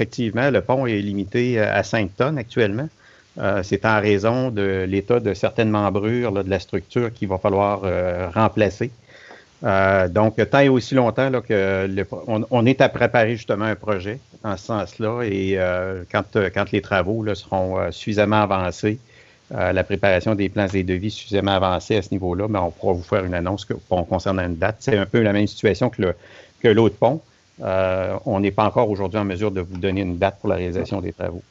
effectivement, le pont est limité à 5 tonnes actuellement. C'est en raison de l'état de certaines membrures là, de la structure qu'il va falloir remplacer. Donc, tant et aussi longtemps là, on est à préparer justement un projet en ce sens-là et quand les travaux là, seront suffisamment avancés, la préparation des plans et devis suffisamment avancés à ce niveau-là, mais on pourra vous faire une annonce concernant une date. C'est un peu la même situation que l'autre pont. On n'est pas encore aujourd'hui en mesure de vous donner une date pour la réalisation des travaux.